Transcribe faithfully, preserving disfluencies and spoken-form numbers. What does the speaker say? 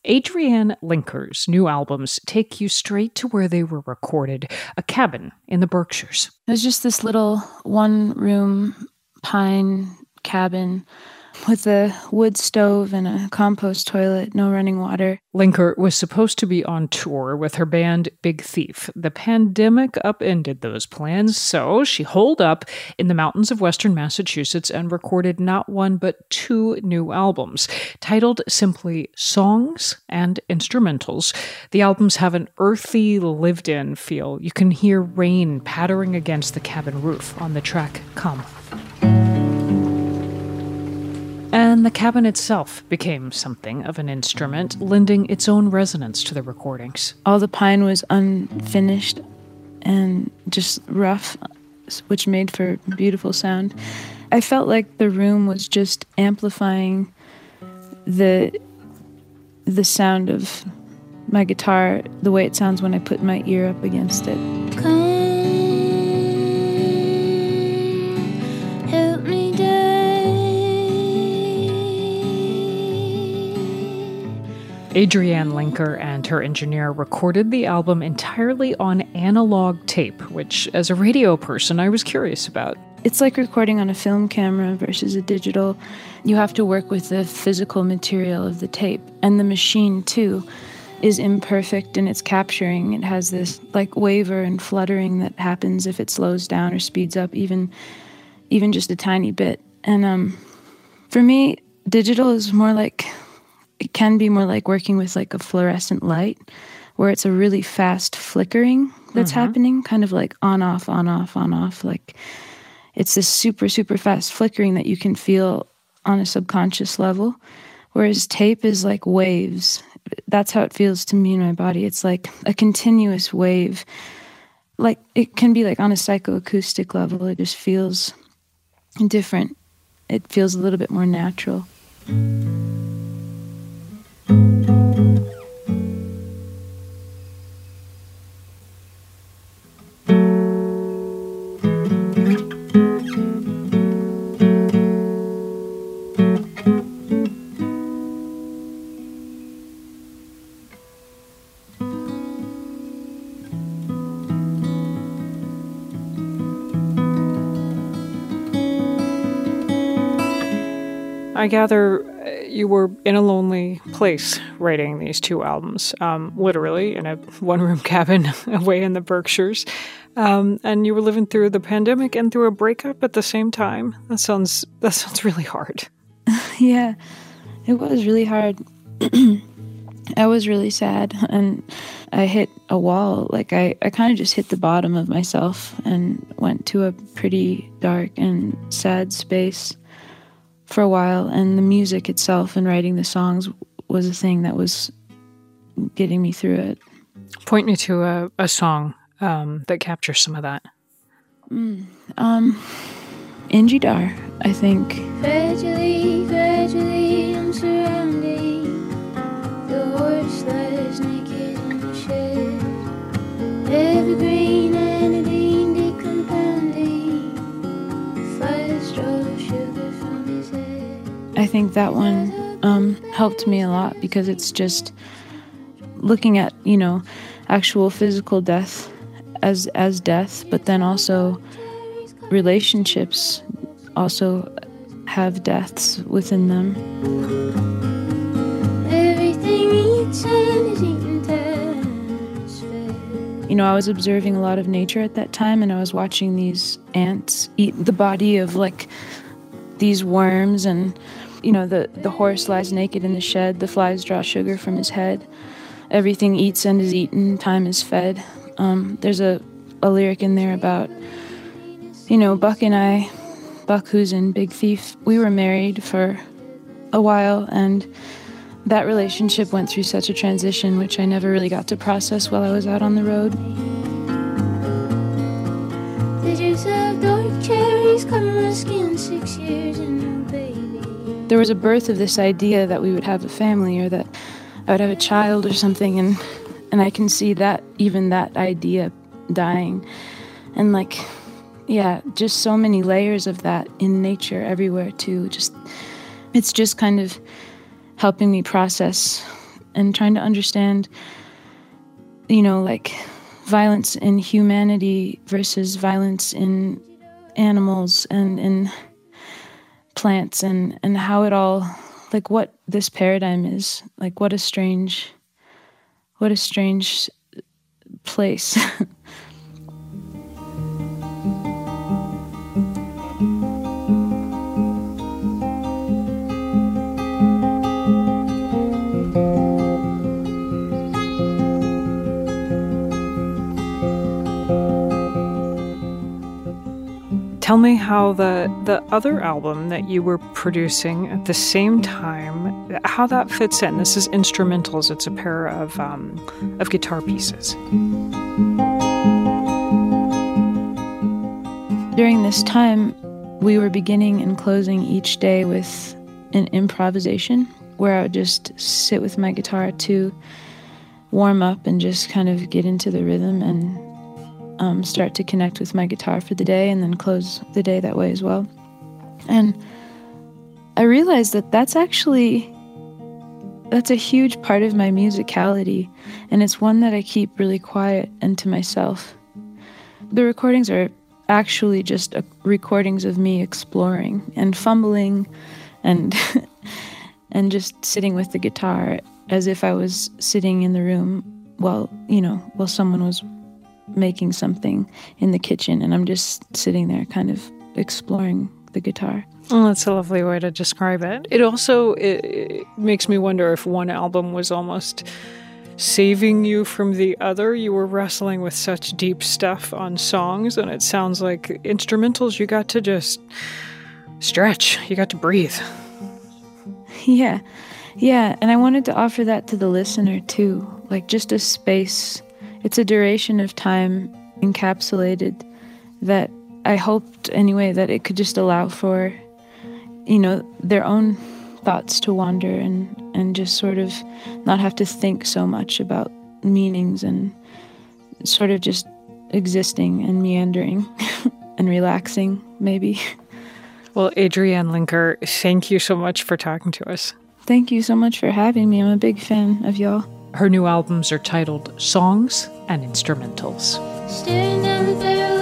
Adrienne Linker's new albums take you straight to where they were recorded, a cabin in the Berkshires. It was just this little one-room pine cabin with a wood stove and a compost toilet, no running water. Linker was supposed to be on tour with her band Big Thief. The pandemic upended those plans, so she holed up in the mountains of western Massachusetts and recorded not one but two new albums, titled simply Songs and Instrumentals. The albums have an earthy, lived-in feel. You can hear rain pattering against the cabin roof on the track Come. And the cabin itself became something of an instrument, lending its own resonance to the recordings. All the pine was unfinished and just rough, which made for beautiful sound. I felt like the room was just amplifying the the sound of my guitar, the way it sounds when I put my ear up against it. Come, help me die. Adrienne Linker and her engineer recorded the album entirely on analog tape, which, as a radio person, I was curious about. It's like recording on a film camera versus a digital. You have to work with the physical material of the tape. And the machine, too, is imperfect in its capturing. It has this like waver and fluttering that happens if it slows down or speeds up even, even just a tiny bit. And um, for me, digital is more like... It can be more like working with like a fluorescent light where it's a really fast flickering that's mm-hmm. happening, kind of like on, off, on, off, on, off. Like it's this super, super fast flickering that you can feel on a subconscious level, whereas tape is like waves. That's how it feels to me in my body. It's like a continuous wave. Like it can be like on a psychoacoustic level. It just feels different. It feels a little bit more natural. I gather you were in a lonely place writing these two albums, um, literally in a one-room cabin away in the Berkshires, um, and you were living through the pandemic and through a breakup at the same time. That sounds that sounds really hard. Yeah, it was really hard. I was really sad, and I hit a wall. Like I, I kind of just hit the bottom of myself and went to a pretty dark and sad space for a while, and the music itself and writing the songs was a thing that was getting me through it. Point me to a, a song um, that captures some of that. Mm, um, Angie Dar, I think. Gradually, gradually I'm surrounding. The horse lies naked in the shed. Evergreen and a green decompounding. Flies draw sugar from his head. I think that one um, helped me a lot because it's just looking at, you know, actual physical death as as death, but then also relationships also have deaths within them. Everything eats and is eaten times fed. You know, I was observing a lot of nature at that time, and I was watching these ants eat the body of like these worms, and you know, the, the horse lies naked in the shed, the flies draw sugar from his head. Everything eats and is eaten, time is fed. Um, there's a, a lyric in there about, you know, Buck and I, Buck who's in Big Thief, we were married for a while, and that relationship went through such a transition, which I never really got to process while I was out on the road. The juice of dark cherries cover my skin, six years and no baby. There was a birth of this idea that we would have a family, or that I would have a child or something, and and I can see that, even that idea dying. And like, yeah, just so many layers of that in nature everywhere too. Just, it's just kind of helping me process and trying to understand, you know, like violence in humanity versus violence in animals and in plants, and, and how it all, like what this paradigm is, like what a strange, what a strange place. Tell me how the, the other album that you were producing at the same time, how that fits in. This is instrumentals. It's a pair of um, of guitar pieces. During this time, we were beginning and closing each day with an improvisation where I would just sit with my guitar to warm up and just kind of get into the rhythm and Um, start to connect with my guitar for the day, and then close the day that way as well. And I realized that that's actually, that's a huge part of my musicality, and it's one that I keep really quiet and to myself. The recordings are actually just uh, recordings of me exploring and fumbling and and just sitting with the guitar as if I was sitting in the room while, you know, while someone was making something in the kitchen, and I'm just sitting there kind of exploring the guitar. Oh, that's a lovely way to describe it. It also it, it makes me wonder if one album was almost saving you from the other. You were wrestling with such deep stuff on songs, and it sounds like instrumentals, you got to just stretch. You got to breathe. Yeah. Yeah, and I wanted to offer that to the listener too, like just a space. It's a duration of time encapsulated that I hoped anyway that it could just allow for, you know, their own thoughts to wander and, and just sort of not have to think so much about meanings and sort of just existing and meandering and relaxing, maybe. Well, Adrienne Lenker, thank you so much for talking to us. Thank you so much for having me. I'm a big fan of y'all. Her new albums are titled Songs and Instrumentals. Staring down the barrel